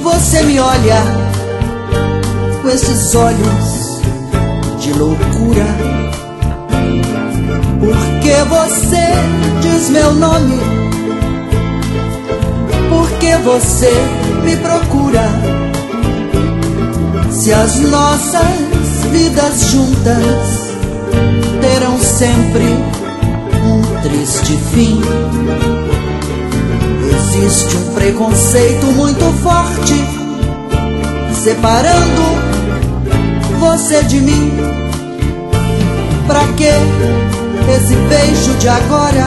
você me olha com esses olhos de loucura? Por que você diz meu nome? Por que você me procura? Se as nossas vidas juntas terão sempre um triste fim. Existe um preconceito muito forte separando você de mim. Pra que esse beijo de agora?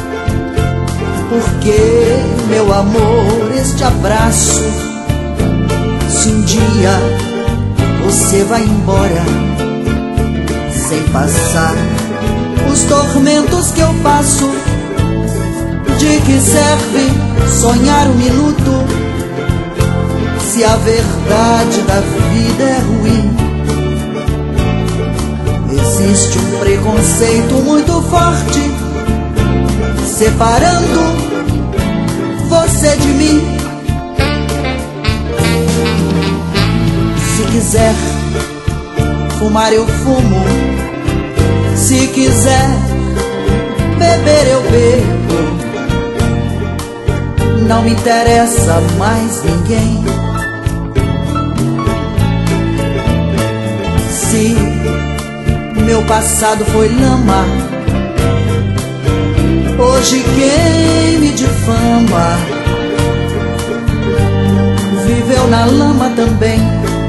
Porque, meu amor, este abraço, se um dia você vai embora sem passar os tormentos que eu passo, de que serve sonhar um minuto se a verdade da vida é ruim? Existe um preconceito muito forte separando você de mim. Se quiser fumar eu fumo, se quiser beber eu bebo, não me interessa mais ninguém. Se meu passado foi lama, hoje quem me difama viveu na lama também,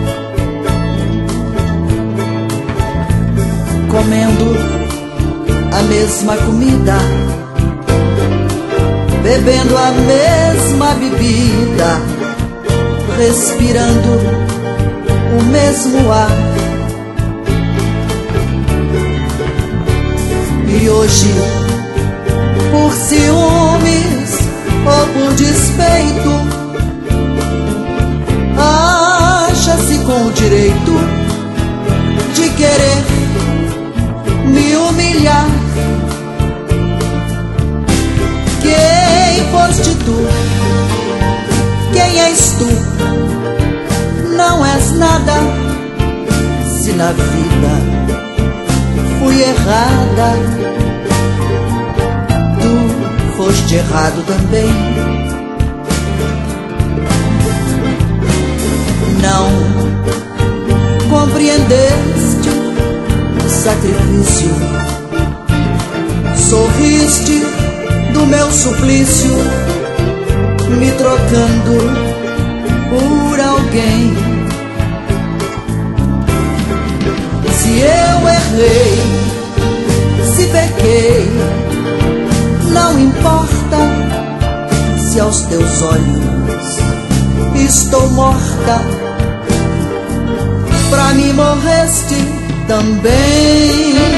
comendo a mesma comida, bebendo a mesma bebida, respirando o mesmo ar. E hoje, por ciúmes ou por despeito, acha-se com o direito de querer me humilhar. Quem foste tu? Quem és tu? Não és nada, se na vida fui errada, tu foste errado também. Não compreendeste o sacrifício, sorriste do meu suplício, me trocando por alguém. Se eu errei, se pequei, não importa, se aos teus olhos estou morta, pra mim morreste também.